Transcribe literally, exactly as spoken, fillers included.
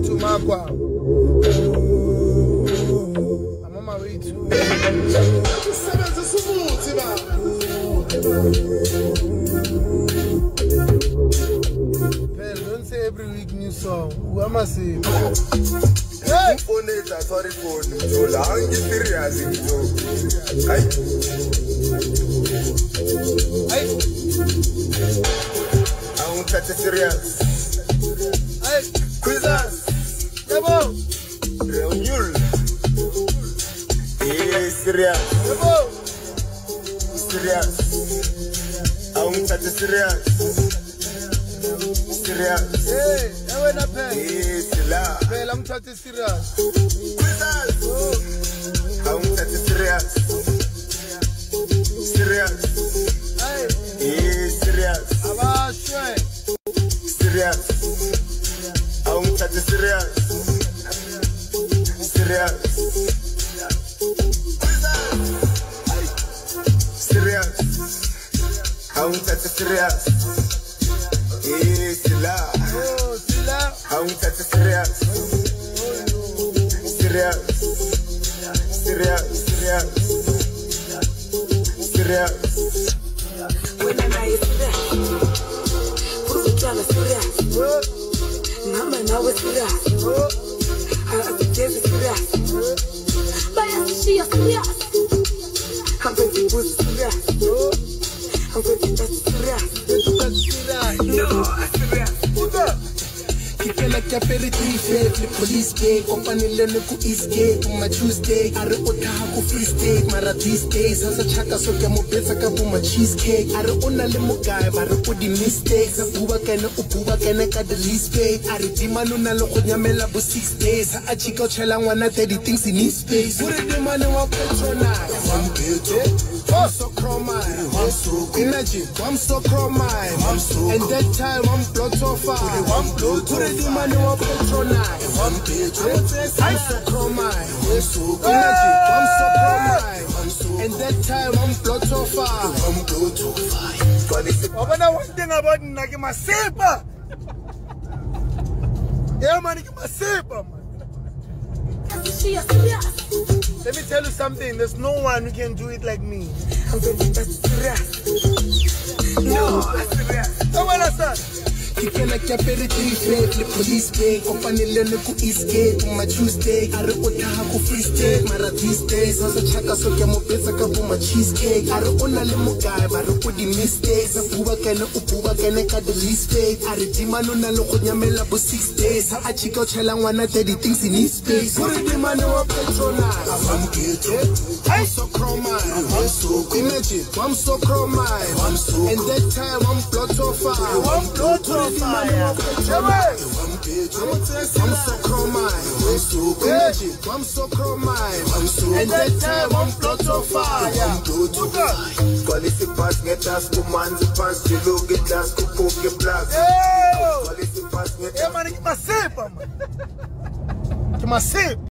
to Magua. I'm on my way to. Well, don't say every week new song. Who am I saying? Hey! Sorry for so long. It's serious. Hey! Hey! I won't touch it serious. Hey! Quizzes! Yabo! Reunion! Hey, serious! Yabo! Serious! I won't touch it serious. Serious! Hey! I went up here. Hey, serious! Well, I'm totally serious. Quizzes! Oh! I won't touch it serious. Serious! Hey! Hey, serious! Aba shwe! Serious! I won't touch it serious. Serious! Serious! I won't touch it serious. Hey, Sila! Oh, Sila! I won't touch it serious. Serious! Serious! Serious! Serious! When I'm nice, put it on a serious. Oh! Mama, now it's serious. Oh! I'm serious. But I'm serious. I'm going to put serious. Oh! I'm going to touch serious. That's serious. No, I'm serious. Put up! Kipela kya aperitif, le police gate, company le no ku escape, my Tuesday, are ota ku free state, mara these days, hasa chaka so kya mo betsa ka bu my cheesecake, are ona le mo guy, mara ku di mistakes, abuba kana ububa kana ka the least pay, are dimano na lo go nyamela bo six days, a chika o chela ngwana thirty things in his space, ure dimano wa patronize, I'm better, I'm so chromine, I'm so imagine, I'm so chromine, I'm so, and that time I'm blood so far, I'm blood. The money of patronize. I'm so chromine. I'm so energy. I'm so chromine. And that time I'm blood so far. I'm blood so far. I know one thing about Nagi Masepa. Yeah, man, Masepa, man. Let me tell you something. There's no one who can do it like me. I'm going to touch serious. No, I'm serious. Come on, son. Kipela kya aperitif, le police gate, company le no ku escape, my Tuesday, are ota ku free state, mara these days, hasa chaka so kya mo betsa ka bu my cheesecake, are ona le mo guy, mara ku di mistakes, abuba kana ububa kana ka the least pay, are dimano na lo go nyamela bo six days, a chika o chela ngwana thirty things in his space, ure dimano wa patronize, I'm ghetto, I'm so chromine, I'm so imagine, I'm so chromine, I'm so, and that time I'm blood so far, I'm blood so fire. I'm so chromine, I'm so energy, I'm so chromine, I'm so, and that time I'm blood so fire. I'm blood so fire. Quality pass, get us to man's pants, you look at us to poke your black. Quality pass, get us. Yeah, man, give my sip, man. Give my sip.